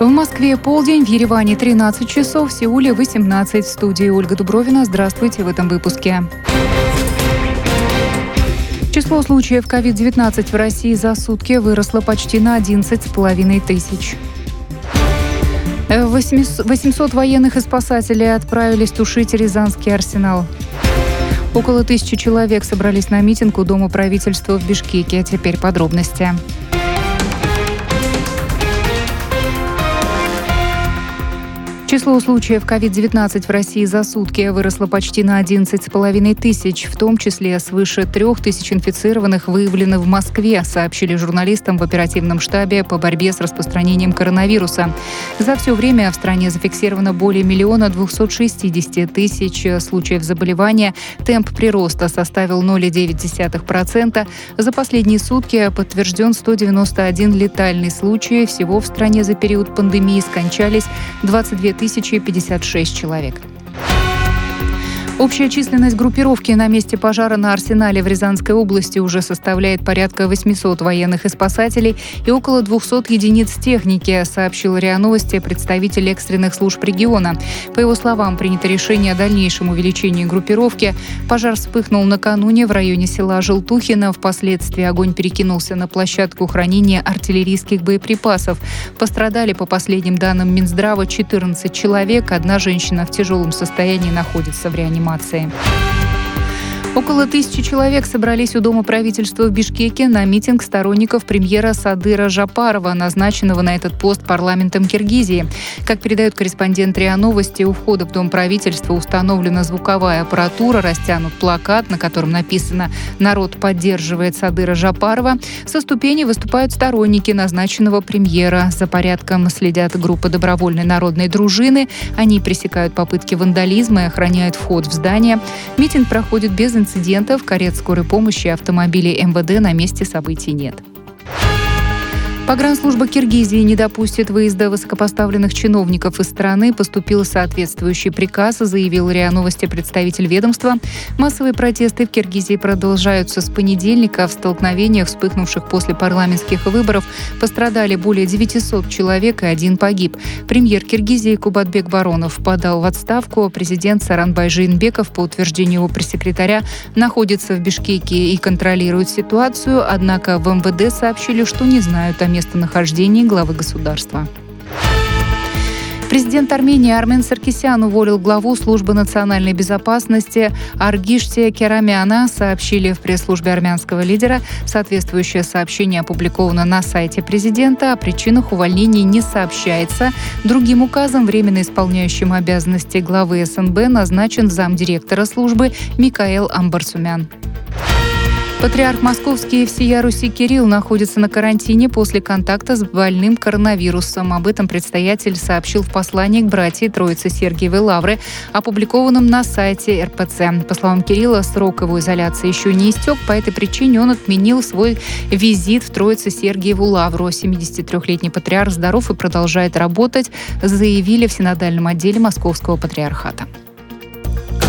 В Москве полдень, в Ереване 13 часов, в Сеуле 18. В студии Ольга Дубровина. Здравствуйте в этом выпуске. Число случаев COVID-19 в России за сутки выросло почти на 11,5 тысяч. 800 военных и спасателей отправились тушить Рязанский арсенал. Около 1000 человек собрались на митинг у Дома правительства в Бишкеке. А теперь подробности. Число случаев COVID-19 в России за сутки выросло почти на 11,5 тысяч, в том числе свыше 3000 инфицированных выявлено в Москве, сообщили журналистам в оперативном штабе по борьбе с распространением коронавируса. За все время в стране зафиксировано более 1 260 000 случаев заболевания. Темп прироста составил 0,9%. За последние сутки подтвержден 191 летальный случай. Всего в стране за период пандемии скончались 22 056 человек. Общая численность группировки на месте пожара на Арсенале в Рязанской области уже составляет порядка 800 военных и спасателей и около 200 единиц техники, сообщил РИА Новости представитель экстренных служб региона. По его словам, принято решение о дальнейшем увеличении группировки. Пожар вспыхнул накануне в районе села Желтухино. Впоследствии огонь перекинулся на площадку хранения артиллерийских боеприпасов. Пострадали, по последним данным Минздрава, 14 человек. Одна женщина в тяжелом состоянии находится в реанимации. Около 1000 человек собрались у Дома правительства в Бишкеке на митинг сторонников премьера Садыра Жапарова, назначенного на этот пост парламентом Киргизии. Как передает корреспондент РИА Новости, у входа в Дом правительства установлена звуковая аппаратура, растянут плакат, на котором написано «Народ поддерживает Садыра Жапарова». Со ступени выступают сторонники назначенного премьера. За порядком следят группа добровольной народной дружины. Они пресекают попытки вандализма и охраняют вход в здание. Митинг проходит без инцидентов, карет скорой помощи и автомобилей МВД на месте событий нет. Погранслужба Киргизии не допустит выезда высокопоставленных чиновников из страны. Поступил соответствующий приказ, заявил РИА Новости представитель ведомства. Массовые протесты в Киргизии продолжаются с понедельника. В столкновениях, вспыхнувших после парламентских выборов, пострадали более 900 человек и 1 погиб. Премьер Киргизии Кубатбек Боронов подал в отставку. Президент Сооронбай Жээнбеков, по утверждению его пресс-секретаря, находится в Бишкеке и контролирует ситуацию. Однако в МВД сообщили, что не знают о местонахождении главы государства. Президент Армении Армен Саркисян уволил главу службы национальной безопасности Аргиште Керамяна, сообщили в пресс-службе армянского лидера. Соответствующее сообщение опубликовано на сайте президента. О причинах увольнения не сообщается. Другим указом временно исполняющим обязанности главы СНБ назначен замдиректора службы Микаэл Амбарсумян. Патриарх Московский и всея Руси Кирилл находится на карантине после контакта с больным коронавирусом. Об этом предстоятель сообщил в послании к братье Троицы Сергиевой Лавры, опубликованном на сайте РПЦ. По словам Кирилла, срок его изоляции еще не истек. По этой причине он отменил свой визит в Троице Сергиеву Лавру. 73-летний патриарх здоров и продолжает работать, заявили в синодальном отделе Московского патриархата.